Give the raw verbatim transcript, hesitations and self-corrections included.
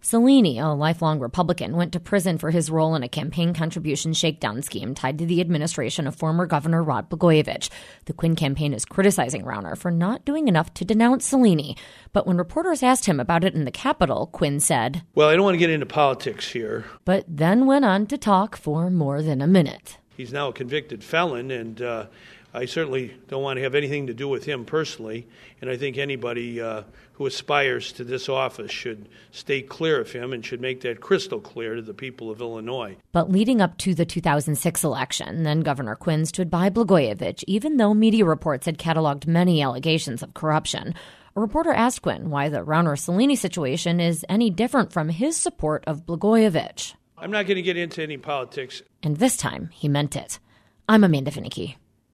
Cellini, a lifelong Republican, went to prison for his role in a campaign contribution shakedown scheme tied to the administration of former Governor Rod Blagojevich. The Quinn campaign is criticizing Rauner for not doing enough to denounce Cellini. But when reporters asked him about it in the Capitol, Quinn said, "Well, I don't want to get into politics here." But then went on to talk for more than a minute. He's now a convicted felon, and uh, I certainly don't want to have anything to do with him personally. And I think anybody uh, who aspires to this office should stay clear of him and should make that crystal clear to the people of Illinois. But leading up to the two thousand six election, then Governor Quinn stood by Blagojevich, even though media reports had cataloged many allegations of corruption. A reporter asked Quinn why the Rauner-Cellini situation is any different from his support of Blagojevich. I'm not going to get into any politics. And this time, he meant it. I'm Amanda Finicky.